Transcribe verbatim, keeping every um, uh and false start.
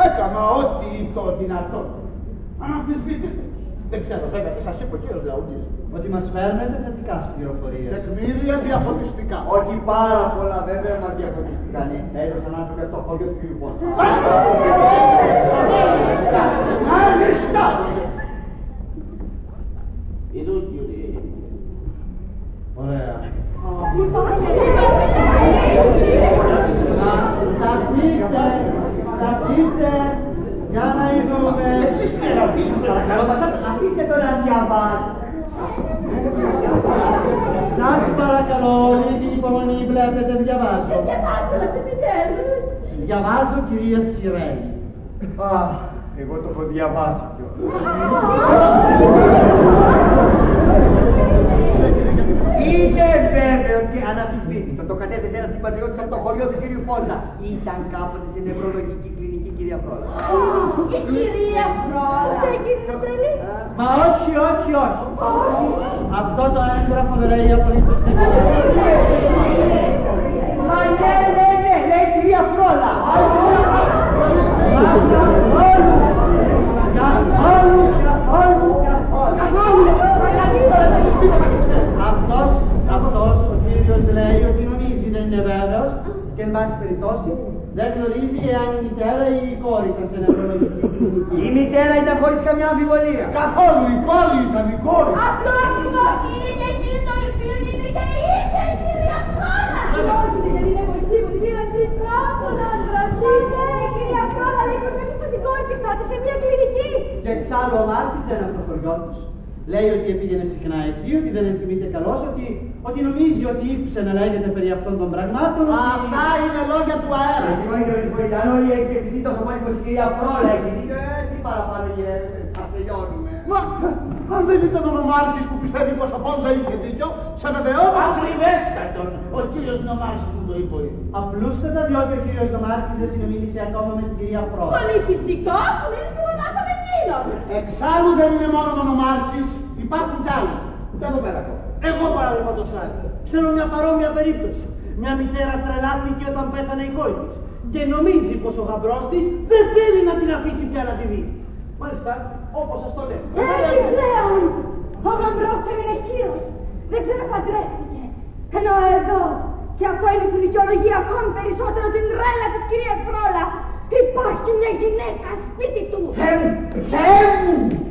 Έκανα ό,τι το δυνατόν. Αναμφισβήτητε. Δεν ξέρω, βέβαια, και σας είπε ο κύριος Λαούγκης ότι μας φέρνετε θετικά πληροφορίες. Τεκμήρια διαφωτιστικά. Όχι πάρα πολλά, βέβαια, μα διαφωτιστικά. Ναι, έδωσαν άνθρωποι από το χωριό του κύριου Πόντου. Μάλιστα! Εδώ, κύριε. Ωραία. Σταθείτε, σταθείτε, για να ειδούμε. Εσείς τι ρωτήσετε, αφήστε τον να διαβάσει. Σας παρακαλώ, λίγη υπομονή, βλέπετε, διαβάζω. Διαβάστε μας επιτέλους. Διαβάζω, κυρία Σιρέλη. Α, εγώ το έχω διαβάσει κιόλας. Είναι βέβαιο και αναμφισβήτητο. Το κατέθεσε ένας συμπατριώτης από το χωριό του κύριου Φόντα. Ήταν κάποτε στην νευρολογική κλινική, κυρία Φρόλα. Η κυρία Φρόλα. Δεν κύριε Τρελή. Μα όχι, όχι, όχι. Αυτό το έγγραφο δεν λέει απολύτως τίποτα. Μα ναι, ναι, ναι, ναι, κυρία Φρόλα. Μα καθόλου, καθόλου, καθόλου, καθόλου. Αυτός, αυτός ο κύριος λέει ότι νομίζει, δεν είναι βέβαιος και εν πάση περιπτώσει δεν γνωρίζει εάν η μητέρα ή η κόρη ήταν σε νευρολογική κλινική. Η μητέρα ήταν χωρίς καμιά αμφιβολία. καθόλου η κόρη ήταν η κόρη. Αυτό ακριβώς είναι και εκείνο το οποίο είναι η μητέρα ήρθε η κυρία Φρόλα. Όχι, δεν είναι βοηθή μου, την πήραν την πρώτον άντρα. Η κυρία Φρόλα λέει πως μέσα την κόρη της τότε σε μια κλινική. Και εξάλλου ο Μάρτης δεν είναι από το χωριό τους. Λέει ότι πήγαινε συχνά εκεί, ότι δεν ενθυμείται καλώς, ότι, ότι νομίζει ότι ήκουσε να λέγεται περί αυτών των πραγμάτων. Αυτά είναι λόγια του αέρα. Αν όλοι έχει επειδή το χωμόνι πως η κυρία Φρόλα έχει δίκιο, τι παραπάνω γίνεται, θα τελειώνουμε. Μα, αν δεν ήταν ο Νομάρχης που πιστεύει πως ο Πόντα είχε δίκιο, σε βεβαιώνω. Ακριβέστατον, ο κύριος Νομάρχης μου το είπε. Απλούστατα διότι ο κύριος Νομάρχης δεν συνομίλησε ακόμα με την κυρία Φρόλα. Πολύ φυσικό, που μίλησε μονάχα με εκείνον. Εξάλλου δεν είναι μόνο ο Νομάρχης, υπάρχουν κι άλλοι. Και εδώ πέρα. Εγώ παραδείγματος χάρη. Ξέρω μια παρόμοια περίπτωση. Μια μητέρα τρελάθηκε όταν πέθανε η κόρη της. Και νομίζει πως ο γαμπρός της δεν θέλει να την αφήσει πια να τη δει. Μάλιστα, όπως σας το λέω. Έτσι πλέον, ο γαμπρός του είναι κύριος. Δεν ξαναπαντρεύτηκε. Ενώ εδώ, και αυτό είναι που δικαιολογεί ακόμη περισσότερο την τρέλα της κυρίας Φρόλα, υπάρχει μια γυναίκα σπίτι του. Θεέ μου, Θεέ μου,